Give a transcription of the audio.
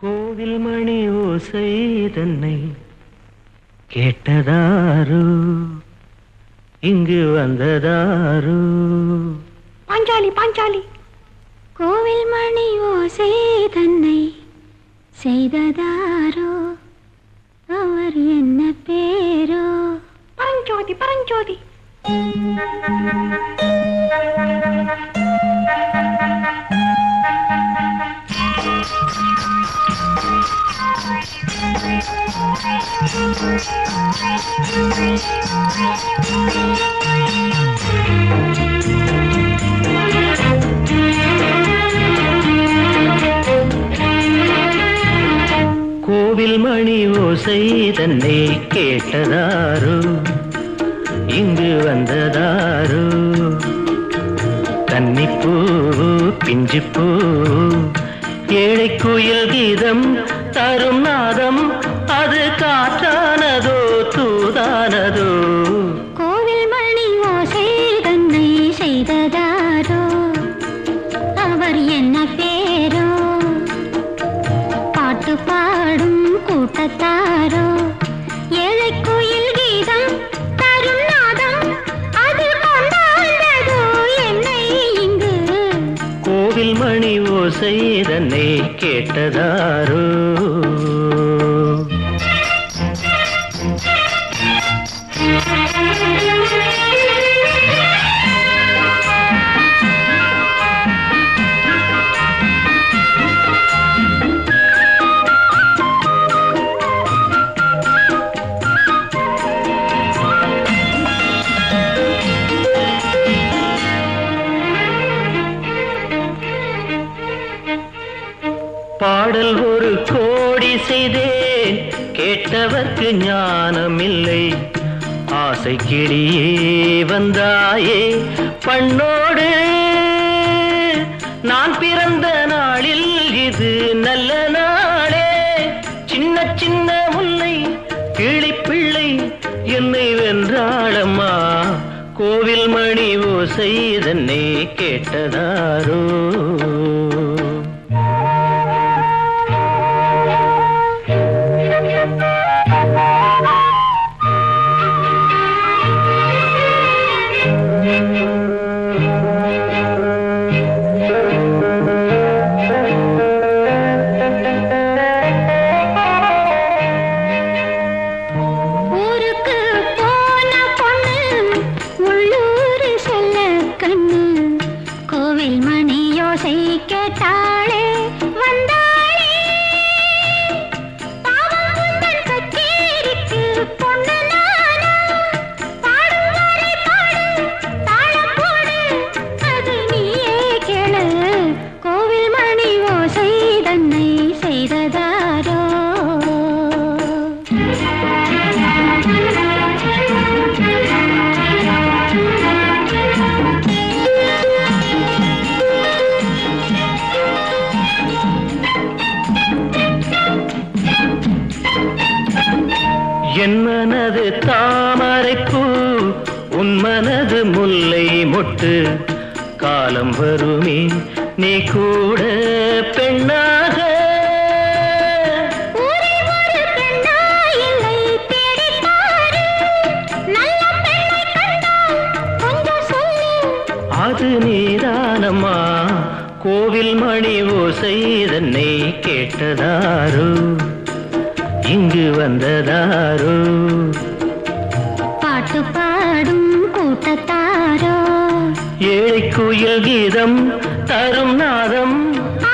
கோவில் மணி ஓசை தன்னை கேட்டதாரு இங்கு வந்ததாரு. பாஞ்சாலி பாஞ்சாலி. கோவில் மணி ஓசை தன்னை செய்ததாரோ, அவர் என்ன பேரோ? பரஞ்சோதி பரஞ்சோதி. கோவில் மணி ஓசை தன்னை கேட்டதாரு இங்கு வந்ததாரு. கன்னிப்பூ பிஞ்சிப்பூ ஏழை குயில் கீதம் தரும் நாதம், அது காற்றானதோ தூதானதோ? கோவில் மணி ஓசை தன்னை செய்ததாரோ, அவர் என்ன பேரோ? பாட்டு பாடும் கூட்டத்தாரோ, ஏழை குயில் கீதம் தரும் நாதம், அது கொண்டாண்டதோ என்னை இங்கு? கோவில் மணி ஓசை தன்னை கேட்டதாரோ. பாடல் ஒரு கோடி செய்தேன், கேட்டவர்க்கு ஞானமில்லை. ஆசை கிளியே வந்தாயே பண்ணோடு, நான் பிறந்த நாளில் இது நல்ல நாளே. சின்ன சின்ன முல்லை கிளிப்பிள்ளை என்னை வென்றாளம்மா, கோவில் மணி ஓசை தன்னை கேட்டதாரோ. கேட்டாளே வந்தாளே, பாவம் உந்தன் கச்சேரிக்கு பொண்ணு நானா? பாடும் வரை பாடு, தாளம் போடு, அது நீயே கேளு. கோவில் மணி ஓசை தன்னை செய்ததாரோ. என் மனது தாமரைப்பூ, உன் மனது முல்லை மொட்டு. காலம் வருமே நீ கூட பெண்ணாக, அது நீதானம்மா. கோவில் மணி ஓசை தன்னை கேட்டதாரு இங்கு வந்ததாரோ? பாட்டு பாடும் கூட்டத்தாரோ, ஏழை குயில் கீதம் தரும் நாதம்,